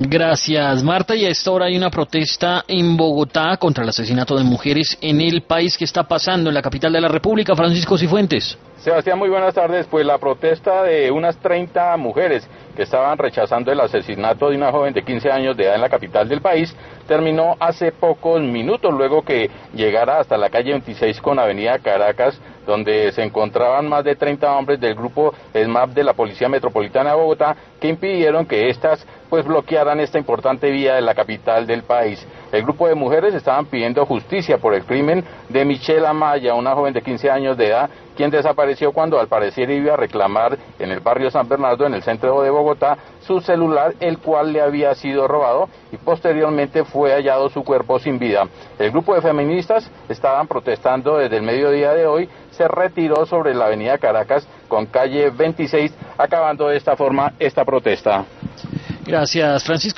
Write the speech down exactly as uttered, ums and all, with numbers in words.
Gracias, Marta. Y a esta hora hay una protesta en Bogotá contra el asesinato de mujeres en el país. ¿Qué está pasando en la capital de la República? Francisco Cifuentes. Sebastián, muy buenas tardes. Pues la protesta de unas treinta mujeres que estaban rechazando el asesinato de una joven de quince años de edad en la capital del país terminó hace pocos minutos, luego que llegara hasta la calle veintiséis con avenida Caracas, donde se encontraban más de treinta hombres del grupo SMAP de la Policía Metropolitana de Bogotá, que impidieron que éstas pues bloquearan esta importante vía de la capital del país. El grupo de mujeres estaban pidiendo justicia por el crimen de Michelle Amaya, una joven de quince años de edad, quien desapareció cuando al parecer iba a reclamar en el barrio San Bernardo, en el centro de Bogotá, su celular, el cual le había sido robado, y posteriormente fue hallado su cuerpo sin vida. El grupo de feministas estaban protestando desde el mediodía de hoy, se retiró sobre la avenida Caracas con calle veintiséis, acabando de esta forma esta protesta. Gracias, Francisco.